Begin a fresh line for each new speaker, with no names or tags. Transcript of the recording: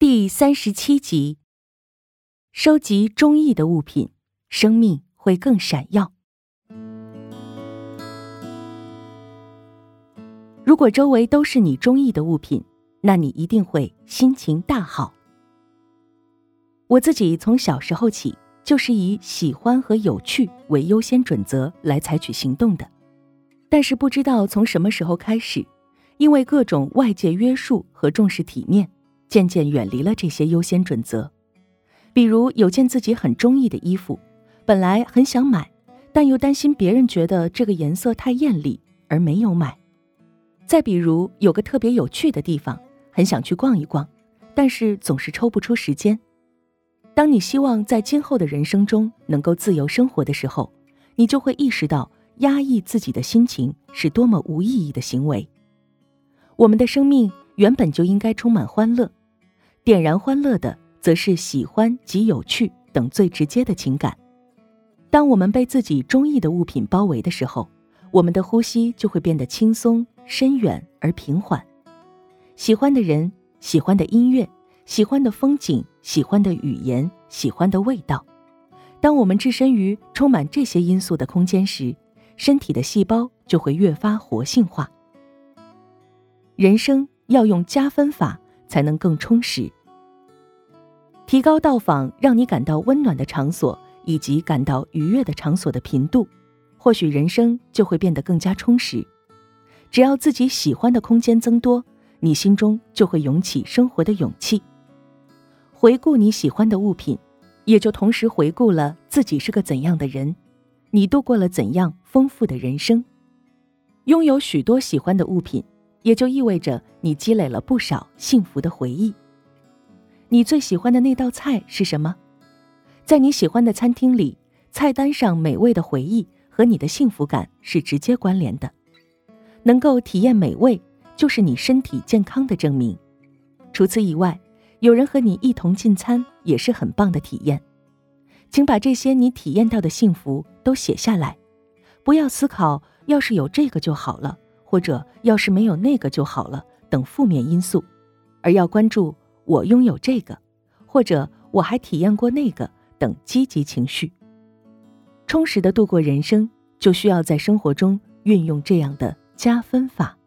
第37集，收集中意的物品，生命会更闪耀。如果周围都是你中意的物品，那你一定会心情大好。我自己从小时候起，就是以喜欢和有趣为优先准则来采取行动的。但是不知道从什么时候开始，因为各种外界约束和重视体面，渐渐远离了这些优先准则。比如有件自己很中意的衣服，本来很想买，但又担心别人觉得这个颜色太艳丽，而没有买。再比如有个特别有趣的地方，很想去逛一逛，但是总是抽不出时间。当你希望在今后的人生中能够自由生活的时候，你就会意识到压抑自己的心情是多么无意义的行为。我们的生命原本就应该充满欢乐，点燃欢乐的则是喜欢及有趣等最直接的情感。当我们被自己中意的物品包围的时候，我们的呼吸就会变得轻松、深远而平缓。喜欢的人、喜欢的音乐、喜欢的风景、喜欢的语言、喜欢的味道。当我们置身于充满这些因素的空间时，身体的细胞就会越发活性化。人生要用加分法才能更充实。提高到访让你感到温暖的场所以及感到愉悦的场所的频度，或许人生就会变得更加充实。只要自己喜欢的空间增多，你心中就会涌起生活的勇气。回顾你喜欢的物品，也就同时回顾了自己是个怎样的人，你度过了怎样丰富的人生。拥有许多喜欢的物品，也就意味着你积累了不少幸福的回忆。你最喜欢的那道菜是什么？在你喜欢的餐厅里，菜单上美味的回忆和你的幸福感是直接关联的。能够体验美味，就是你身体健康的证明。除此以外，有人和你一同进餐也是很棒的体验。请把这些你体验到的幸福都写下来，不要思考要是有这个就好了，或者要是没有那个就好了等负面因素，而要关注我拥有这个，或者我还体验过那个等积极情绪。充实的度过人生，就需要在生活中运用这样的加分法。